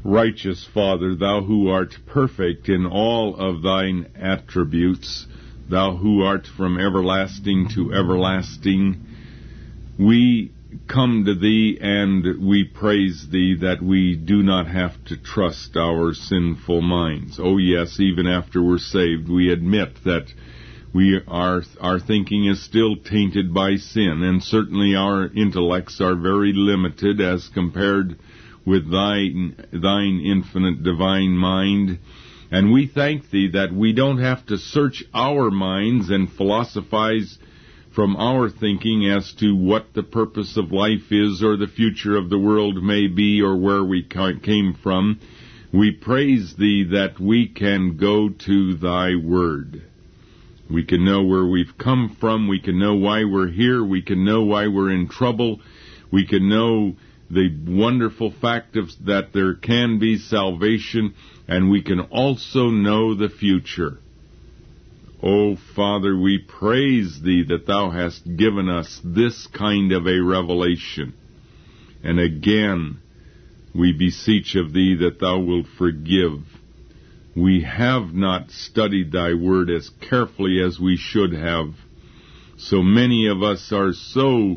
Righteous Father, Thou who art perfect in all of Thine attributes, Thou who art from everlasting to everlasting, we come to Thee and we praise Thee that we do not have to trust our sinful minds. Oh yes, even after we're saved, we admit that our thinking is still tainted by sin, and certainly our intellects are very limited as compared with Thine infinite divine mind. And we thank Thee that we don't have to search our minds and philosophize from our thinking as to what the purpose of life is or the future of the world may be or where we came from. We praise Thee that we can go to Thy Word. We can know where we've come from. We can know why we're here. We can know why we're in trouble. We can know the wonderful fact that there can be salvation, and we can also know the future. Oh, Father, we praise Thee that Thou hast given us this kind of a revelation. And again, we beseech of Thee that Thou wilt forgive. We have not studied Thy Word as carefully as we should have. So many of us are so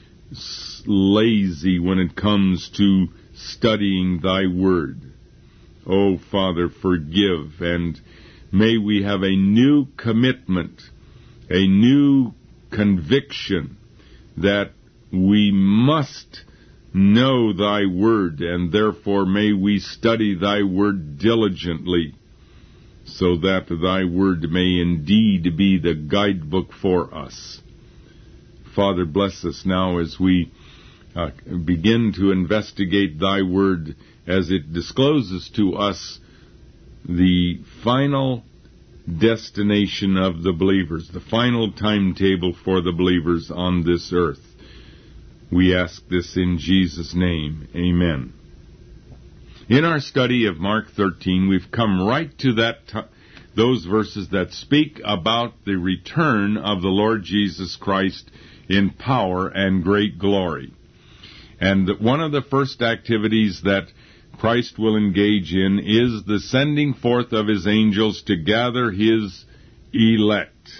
lazy when it comes to studying Thy Word. Oh, Father, forgive, and may we have a new commitment, a new conviction that we must know Thy Word, and therefore may we study Thy Word diligently, so that Thy Word may indeed be the guidebook for us. Father, bless us now as we begin to investigate Thy Word as it discloses to us the final destination of the believers, the final timetable for the believers on this earth. We ask this in Jesus' name. Amen. In our study of Mark 13, we've come right to those verses that speak about the return of the Lord Jesus Christ in power and great glory. And one of the first activities that Christ will engage in is the sending forth of His angels to gather His elect.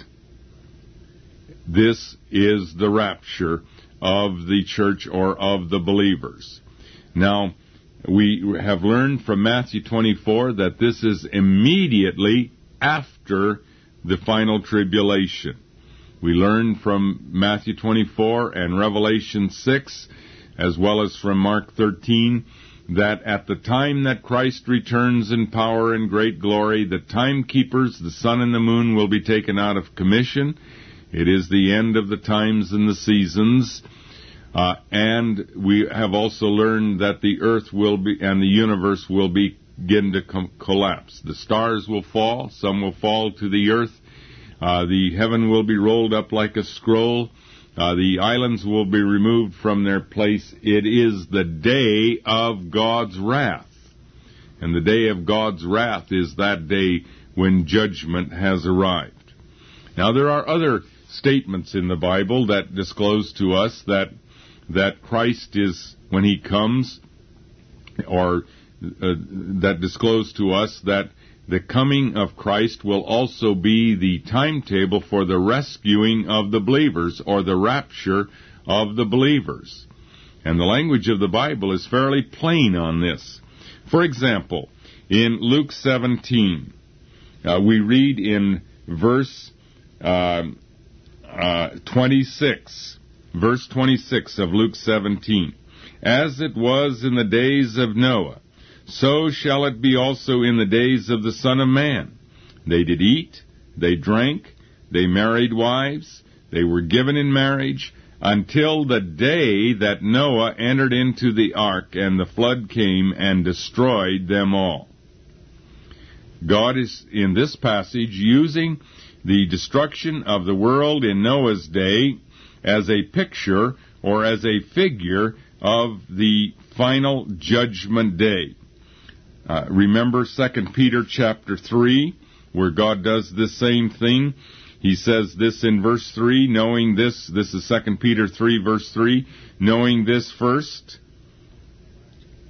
This is the rapture of the church or of the believers. Now, we have learned from Matthew 24 that this is immediately after the final tribulation. We learn from Matthew 24 and Revelation 6, as well as from Mark 13, that at the time that Christ returns in power and great glory, the timekeepers, the sun and the moon, will be taken out of commission. It is the end of the times and the seasons. And we have also learned that the earth will be, and the universe will begin to collapse. The stars will fall, some will fall to the earth. The heaven will be rolled up like a scroll. The islands will be removed from their place. It is the day of God's wrath. And the day of God's wrath is that day when judgment has arrived. Now, there are other statements in the Bible that disclose to us that Christ is, when He comes, or that disclose to us that the coming of Christ will also be the timetable for the rescuing of the believers, or the rapture of the believers. And the language of the Bible is fairly plain on this. For example, in Luke 17, we read in verse 26, verse 26 of Luke 17, "As it was in the days of Noah, so shall it be also in the days of the Son of Man. They did eat, they drank, they married wives, they were given in marriage, until the day that Noah entered into the ark, and the flood came and destroyed them all." God is, in this passage, using the destruction of the world in Noah's day as a picture or as a figure of the final judgment day. Remember 2 Peter chapter 3, where God does this same thing. He says this in verse 3, knowing this is 2 Peter 3, verse 3, knowing this first,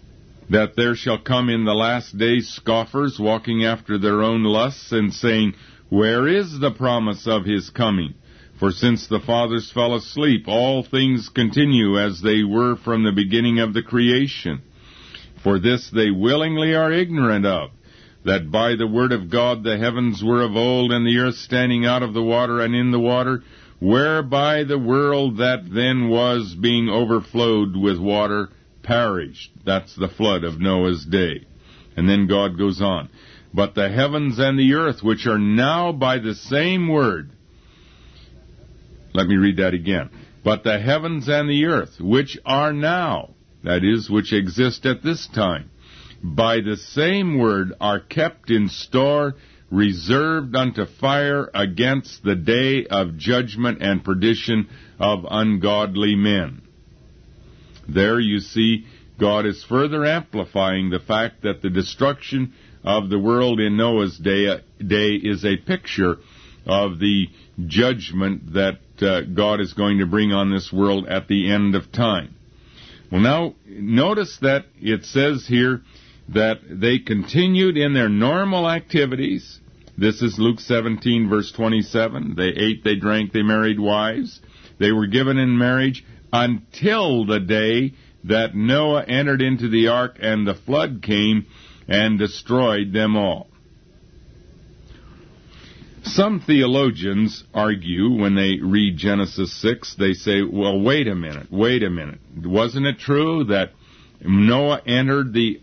that there shall come in the last days scoffers, walking after their own lusts, and saying, Where is the promise of his coming? For since the fathers fell asleep, all things continue as they were from the beginning of the creation. For this they willingly are ignorant of, that by the word of God the heavens were of old, and the earth standing out of the water and in the water, whereby the world that then was, being overflowed with water, perished. That's the flood of Noah's day. And then God goes on. But the heavens and the earth, which are now by the same word. Let me read that again. But the heavens and the earth, which are now, that is, which exist at this time, by the same word are kept in store, reserved unto fire against the day of judgment and perdition of ungodly men. There you see, God is further amplifying the fact that the destruction of the world in Noah's day is a picture of the judgment that God is going to bring on this world at the end of time. Well, now, notice that it says here that they continued in their normal activities. This is Luke 17, verse 27. They ate, they drank, they married wives. They were given in marriage until the day that Noah entered into the ark and the flood came and destroyed them all. Some theologians argue when they read Genesis 6, they say, well, wait a minute. Wasn't it true that Noah entered the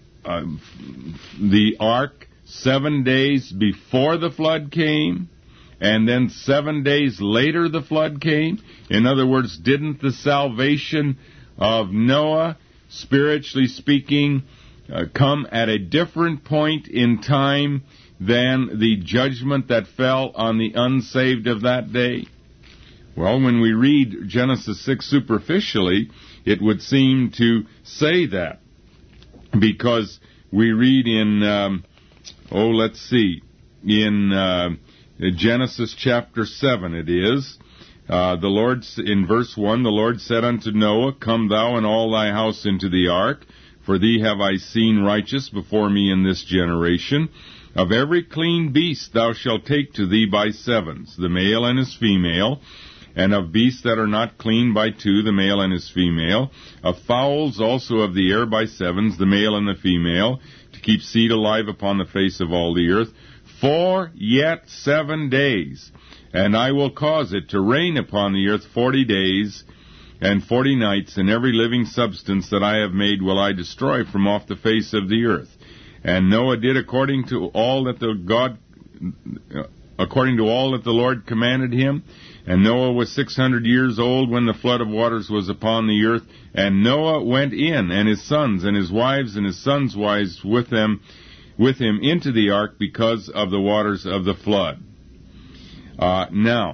ark 7 days before the flood came, and then 7 days later the flood came? In other words, didn't the salvation of Noah, spiritually speaking, come at a different point in time than the judgment that fell on the unsaved of that day? Well, when we read Genesis 6 superficially, it would seem to say that, because we read in, in Genesis chapter 7 it is, the Lord, in verse 1, the Lord said unto Noah, Come thou and all thy house into the ark, for thee have I seen righteous before me in this generation. Of every clean beast thou shalt take to thee by sevens, the male and his female, and of beasts that are not clean by two, the male and his female, of fowls also of the air by sevens, the male and the female, to keep seed alive upon the face of all the earth, for yet 7 days, and I will cause it to rain upon the earth 40 days and 40 nights, and every living substance that I have made will I destroy from off the face of the earth. And Noah did according to all that the Lord commanded him. And Noah was 600 years old when the flood of waters was upon the earth. And Noah went in, and his sons, and his wives, and his sons' wives with him into the ark, because of the waters of the flood. Now,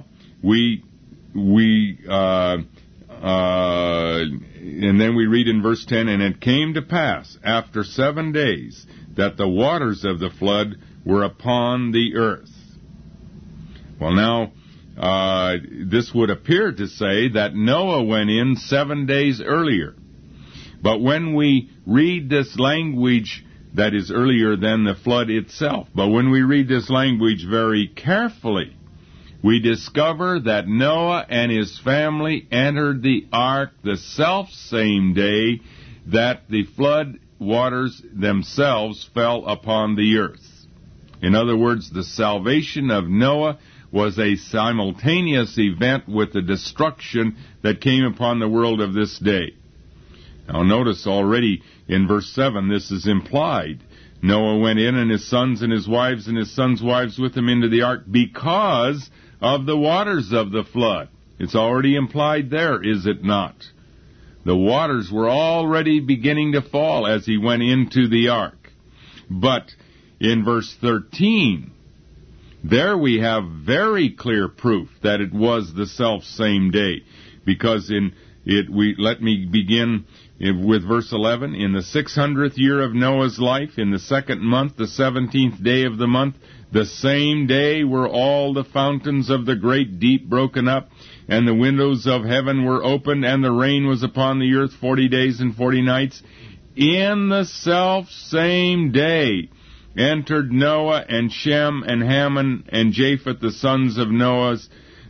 and then we read in verse 10, And it came to pass, after 7 days, that the waters of the flood were upon the earth. Well, now, this would appear to say that Noah went in 7 days earlier. But when we read this language, that is earlier than the flood itself, but when we read this language very carefully, we discover that Noah and his family entered the ark the self-same day that the flood waters themselves fell upon the earth. In other words, the salvation of Noah was a simultaneous event with the destruction that came upon the world of this day. Now notice already in verse 7, this is implied. Noah went in, and his sons and his wives and his sons' wives with him into the ark, because of the waters of the flood. It's already implied there, is it not? The waters were already beginning to fall as he went into the ark. But in verse 13, there we have very clear proof that it was the self-same day. Because let me begin with verse 11. In the 600th year of Noah's life, in the 2nd month, the 17th day of the month, the same day were all the fountains of the great deep broken up, and the windows of heaven were opened, and the rain was upon the earth 40 days and 40 nights. in the self-same day entered Noah and Shem and Ham and Japheth, the sons of Noah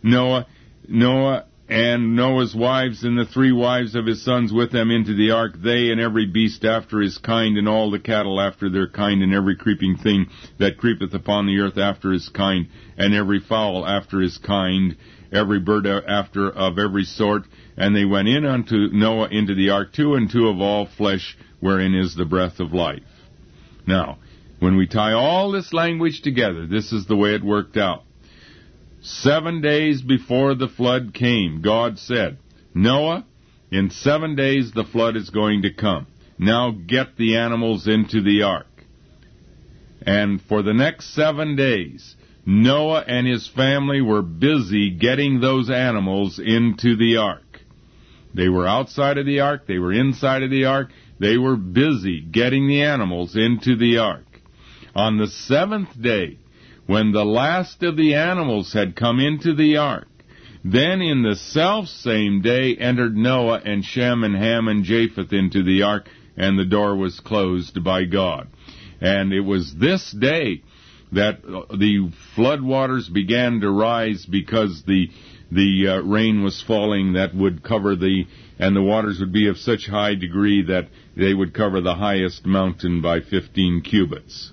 and Noah's wives and the 3 wives of his sons with them into the ark, they and every beast after his kind, and all the cattle after their kind, and every creeping thing that creepeth upon the earth after his kind, and every fowl after his kind, every bird after of every sort. And they went in unto Noah into the ark, 2 and 2 of all flesh, wherein is the breath of life. Now, when we tie all this language together, this is the way it worked out. 7 days before the flood came, God said, Noah, in 7 days the flood is going to come. Now get the animals into the ark. And for the next 7 days, Noah and his family were busy getting those animals into the ark. They were outside of the ark, they were inside of the ark, they were busy getting the animals into the ark. On the 7th day, when the last of the animals had come into the ark, then in the self-same day entered Noah and Shem and Ham and Japheth into the ark, and the door was closed by God. And it was this day that the floodwaters began to rise, because the rain was falling that would cover and the waters would be of such high degree that they would cover the highest mountain by 15 cubits.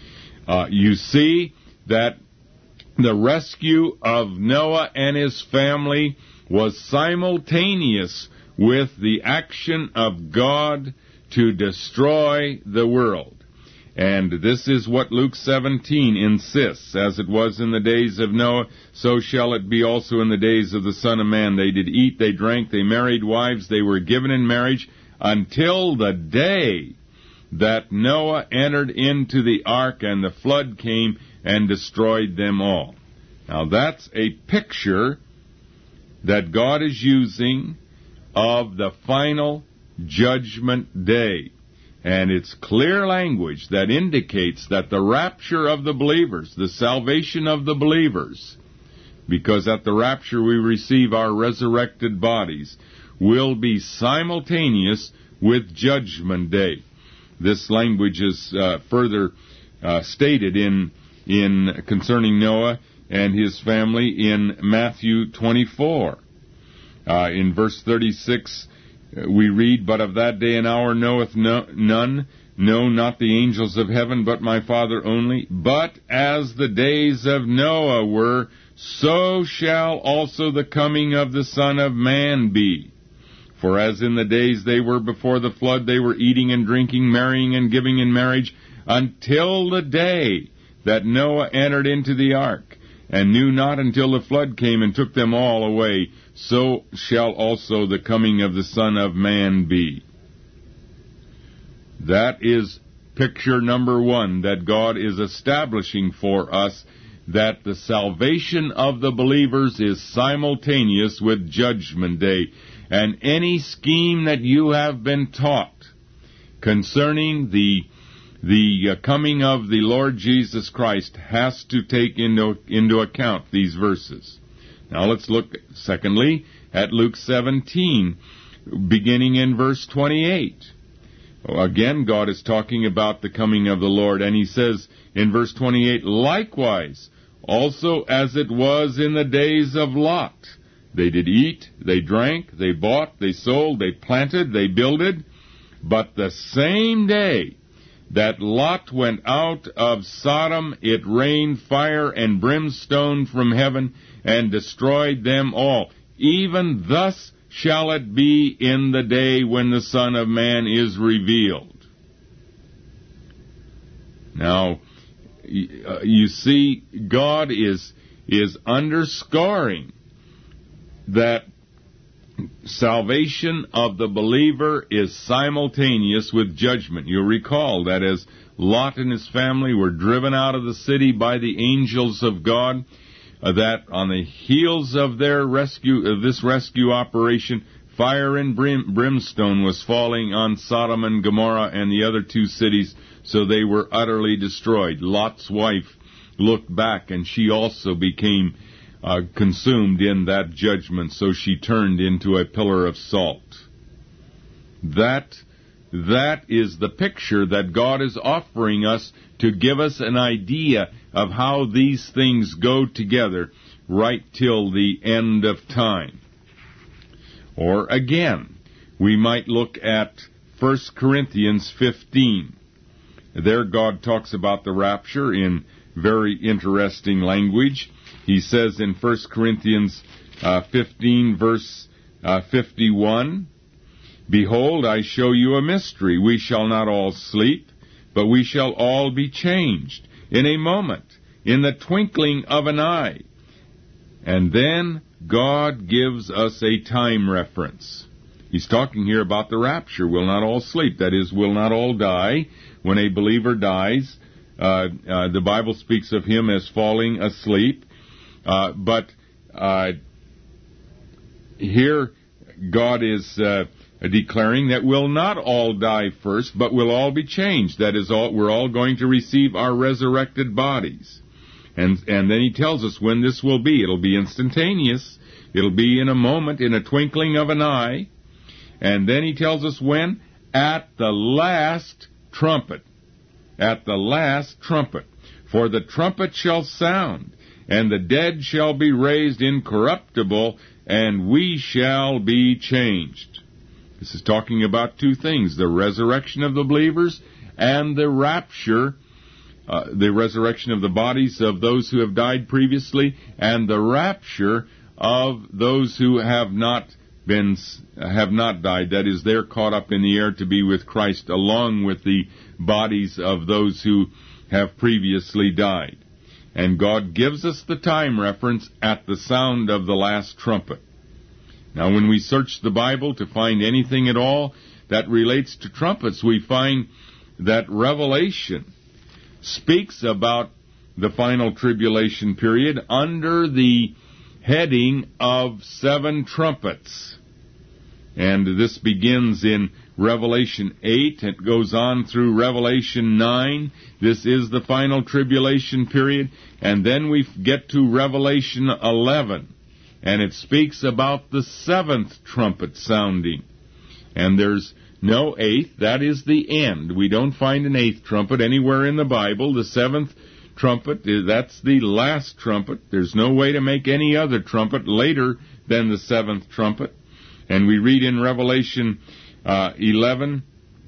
You see that the rescue of Noah and his family was simultaneous with the action of God to destroy the world. And this is what Luke 17 insists. As it was in the days of Noah, so shall it be also in the days of the Son of Man. They did eat, they drank, they married wives, they were given in marriage, until the day that Noah entered into the ark, and the flood came and destroyed them all. Now that's a picture that God is using of the final judgment day. And it's clear language that indicates that the rapture of the believers, the salvation of the believers, because at the rapture we receive our resurrected bodies, will be simultaneous with Judgment Day. This language is further stated in concerning Noah and his family in Matthew 24. In verse 36, we read, But of that day and hour knoweth none, no, not the angels of heaven, but my Father only. But as the days of Noah were, so shall also the coming of the Son of Man be. For as in the days they were before the flood, they were eating and drinking, marrying and giving in marriage, until the day that Noah entered into the ark, and knew not until the flood came and took them all away, so shall also the coming of the Son of Man be. That is picture number 1 that God is establishing for us, that the salvation of the believers is simultaneous with Judgment Day. And any scheme that you have been taught concerning the coming of the Lord Jesus Christ has to take into account these verses. Now let's look, secondly, at Luke 17, beginning in verse 28. Again, God is talking about the coming of the Lord, and he says in verse 28, Likewise, also as it was in the days of Lot. They did eat, they drank, they bought, they sold, they planted, they builded. But the same day that Lot went out of Sodom, it rained fire and brimstone from heaven and destroyed them all. Even thus shall it be in the day when the Son of Man is revealed. Now, you see, God is underscoring that salvation of the believer is simultaneous with judgment. You'll recall that as Lot and his family were driven out of the city by the angels of God, that on the heels of their this rescue operation, fire and brimstone was falling on Sodom and Gomorrah and the other 2 cities, so they were utterly destroyed. Lot's wife looked back, and she also became consumed in that judgment, so she turned into a pillar of salt. That that is the picture that God is offering us to give us an idea of how these things go together right till the end of time. Or again, we might look at 1 Corinthians 15. There God talks about the rapture in very interesting language. He says in 1 Corinthians 15, verse 51, "Behold, I show you a mystery. We shall not all sleep, but we shall all be changed in a moment, in the twinkling of an eye." And then God gives us a time reference. He's talking here about the rapture. We'll not all sleep. That is, we'll not all die. When a believer dies, the Bible speaks of him as falling asleep. But here God is declaring that we'll not all die first, but we'll all be changed. That is, we're all going to receive our resurrected bodies. And then he tells us when this will be. It'll be instantaneous. It'll be in a moment, in a twinkling of an eye. And then he tells us when? At the last trumpet. At the last trumpet. "For the trumpet shall sound, and the dead shall be raised incorruptible, and we shall be changed." This is talking about two things, the resurrection of the believers and the rapture, the resurrection of the bodies of those who have died previously, and the rapture of those who have not died. That is, they're caught up in the air to be with Christ, along with the bodies of those who have previously died. And God gives us the time reference at the sound of the last trumpet. Now, when we search the Bible to find anything at all that relates to trumpets, we find that Revelation speaks about the final tribulation period under the heading of 7 trumpets. And this begins in Revelation 8. It goes on through Revelation 9. This is the final tribulation period. And then we get to Revelation 11. And it speaks about the 7th trumpet sounding. And there's no 8th. That is the end. We don't find an 8th trumpet anywhere in the Bible. The 7th trumpet, that's the last trumpet. There's no way to make any other trumpet later than the 7th trumpet. And we read in Revelation 11,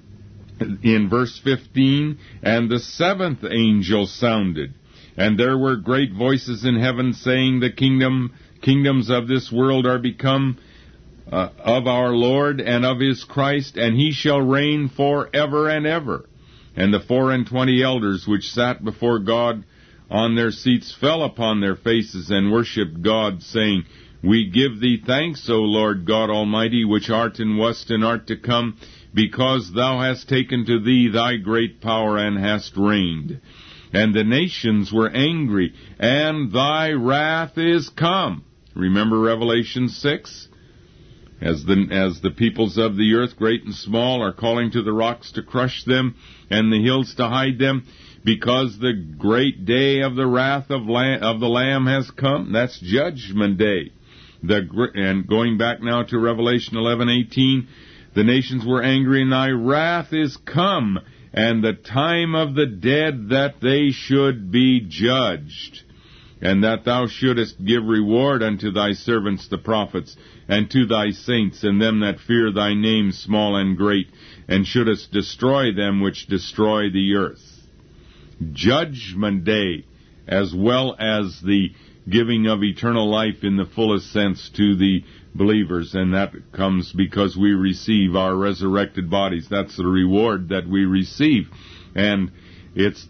in verse 15, "And the 7th angel sounded, and there were great voices in heaven saying, The kingdoms of this world are become of our Lord and of his Christ, and he shall reign forever and ever. And the 24 elders which sat before God on their seats fell upon their faces and worshipped God, saying, We give thee thanks, O Lord God Almighty, which art and wast and art to come, because thou hast taken to thee thy great power and hast reigned. And the nations were angry, and thy wrath is come." Remember Revelation 6? As the peoples of the earth, great and small, are calling to the rocks to crush them, and the hills to hide them, because the great day of the wrath of the Lamb has come. That's Judgment Day. And going back now to Revelation 11:18, "The nations were angry, and thy wrath is come, and the time of the dead that they should be judged, and that thou shouldest give reward unto thy servants the prophets, and to thy saints, and them that fear thy name, small and great, and shouldest destroy them which destroy the earth." Judgment Day, as well as the giving of eternal life in the fullest sense to the believers, and that comes because we receive our resurrected bodies. That's the reward that we receive, and this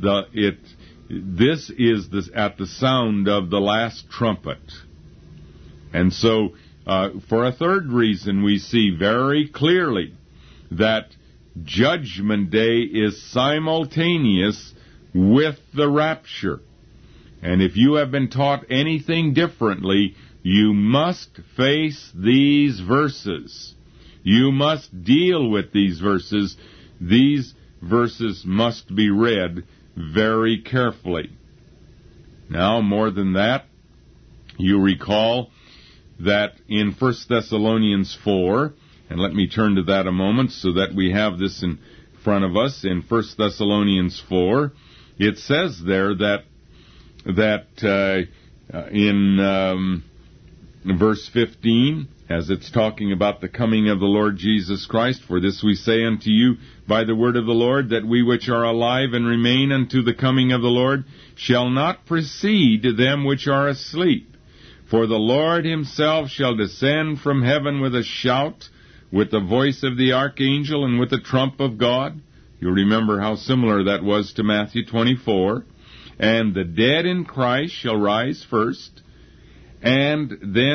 is at the sound of the last trumpet. And so, for a third reason, we see very clearly that Judgment Day is simultaneous with the rapture. And if you have been taught anything differently, you must face these verses. You must deal with these verses. These verses must be read very carefully. Now, more than that, you recall that in 1 Thessalonians 4, And let me turn to that a moment so that we have this in front of us. In 1 Thessalonians 4, it says there that in verse 15, as it's talking about the coming of the Lord Jesus Christ, for this we say unto you by the word of the Lord, that we which are alive and remain unto the coming of the Lord shall not precede them which are asleep. For the Lord himself shall descend from heaven with a shout, with the voice of the archangel, and with the trump of God. You'll remember how similar that was to Matthew 24. And the dead in Christ shall rise first, and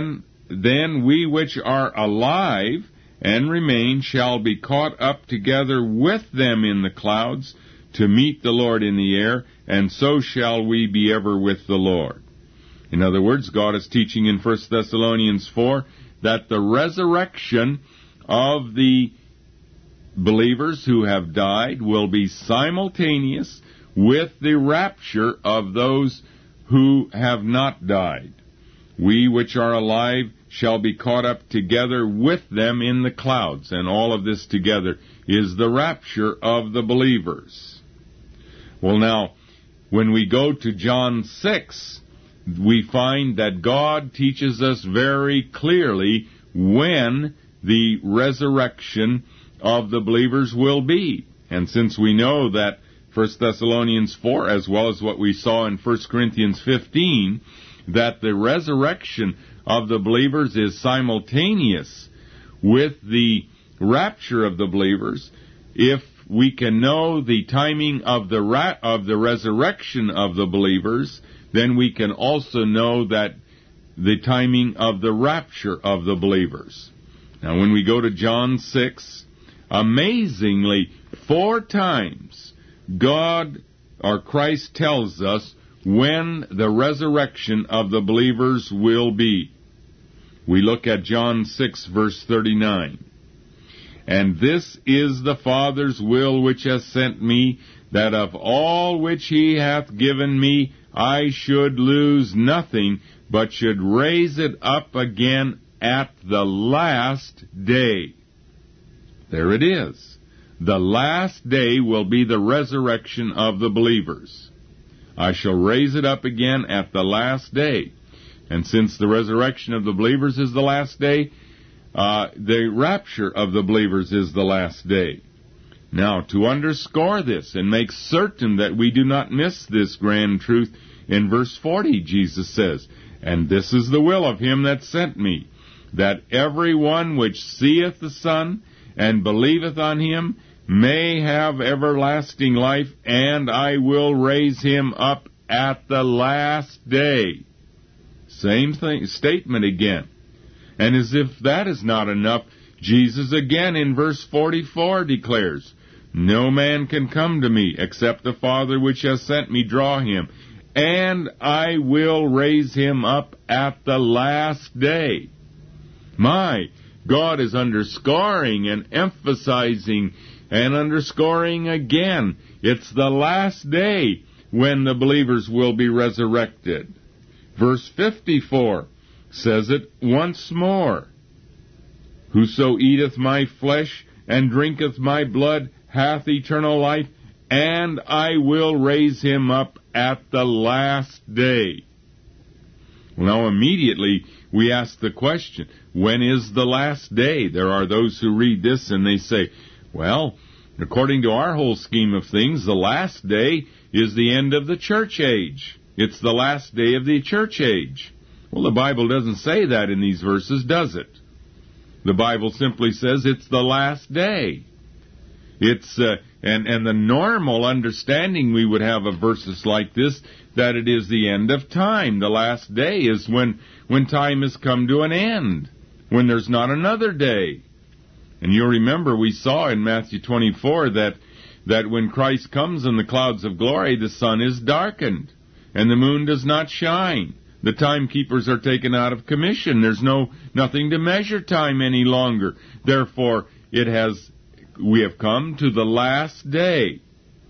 then we which are alive and remain shall be caught up together with them in the clouds to meet the Lord in the air, and so shall we be ever with the Lord. In other words, God is teaching in 1 Thessalonians 4 that the resurrection of the believers who have died will be simultaneous with the rapture of those who have not died. We which are alive shall be caught up together with them in the clouds. And all of this together is the rapture of the believers. Well, now, when we go to John 6, we find that God teaches us very clearly when the resurrection of the believers will be. And since we know that 1 Thessalonians 4, as well as what we saw in 1 Corinthians 15, that the resurrection of the believers is simultaneous with the rapture of the believers, if we can know the timing of the resurrection of the believers, then we can also know that the timing of the rapture of the believers. Now, when we go to John 6, amazingly, 4 times God or Christ tells us when the resurrection of the believers will be. We look at John 6, verse 39. And this is the Father's will which hath sent me, that of all which he hath given me I should lose nothing, but should raise it up again at the last day. There it is. The last day will be the resurrection of the believers. I shall raise it up again at the last day. And since the resurrection of the believers is the last day, the rapture of the believers is the last day. Now, to underscore this and make certain that we do not miss this grand truth, in verse 40 Jesus says, And this is the will of him that sent me, that every one which seeth the Son and believeth on him may have everlasting life, and I will raise him up at the last day. Same statement again. And as if that is not enough, Jesus again in verse 44 declares, No man can come to me except the Father which has sent me draw him, and I will raise him up at the last day. My, God is underscoring and emphasizing and underscoring again. It's the last day when the believers will be resurrected. Verse 54 says it once more. Whoso eateth my flesh and drinketh my blood hath eternal life, and I will raise him up at the last day. Now immediately we ask the question, when is the last day? There are those who read this and they say, well, according to our whole scheme of things, the last day is the end of the church age. It's the last day of the church age. Well, the Bible doesn't say that in these verses, does it? The Bible simply says it's the last day. It's and the normal understanding we would have of verses like this, that it is the end of time. The last day is when time has come to an end, when there's not another day. And you'll remember we saw in Matthew 24 that when Christ comes in the clouds of glory, the sun is darkened, and the moon does not shine. The timekeepers are taken out of commission. There's nothing to measure time any longer. Therefore, we have come to the last day.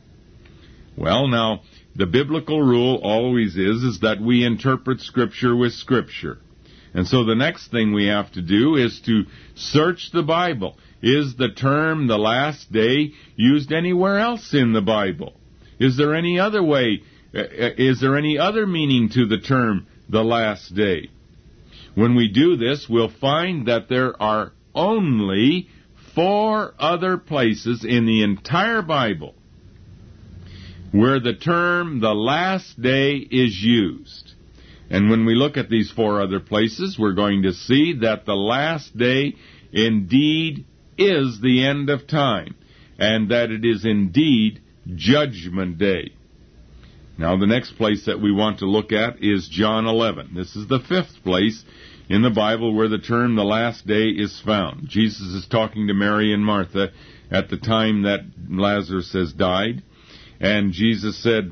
Well, now, the biblical rule always is that we interpret Scripture with Scripture. And so the next thing we have to do is to search the Bible. Is the term the last day used anywhere else in the Bible? Is there any other way? Is there any other meaning to the term the last day? When we do this, we'll find that there are only 4 other places in the entire Bible where the term the last day is used. And when we look at these 4 other places, we're going to see that the last day indeed is the end of time, and that it is indeed Judgment Day. Now, the next place that we want to look at is John 11. This is the 5th place in the Bible where the term the last day is found. Jesus is talking to Mary and Martha at the time that Lazarus has died, and Jesus said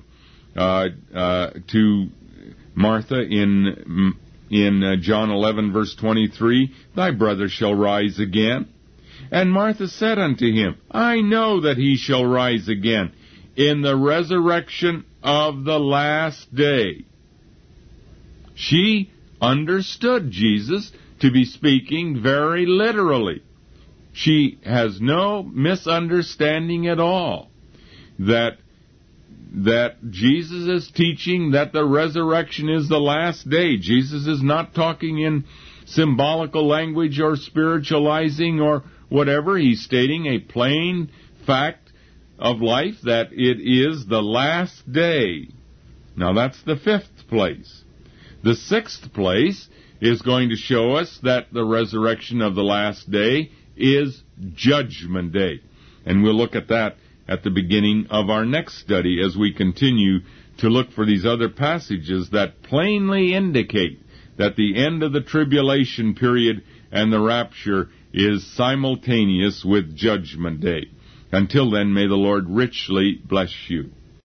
to Martha in John 11, verse 23, "Thy brother shall rise again." And Martha said unto him, "I know that he shall rise again in the resurrection of the last day." She understood Jesus to be speaking very literally. She has no misunderstanding at all that Jesus is teaching that the resurrection is the last day. Jesus is not talking in symbolical language or spiritualizing or whatever. He's stating a plain fact of life, that it is the last day. Now that's the 5th place. The 6th place is going to show us that the resurrection of the last day is Judgment Day. And we'll look at that at the beginning of our next study as we continue to look for these other passages that plainly indicate that the end of the tribulation period and the rapture is simultaneous with Judgment Day. Until then, may the Lord richly bless you.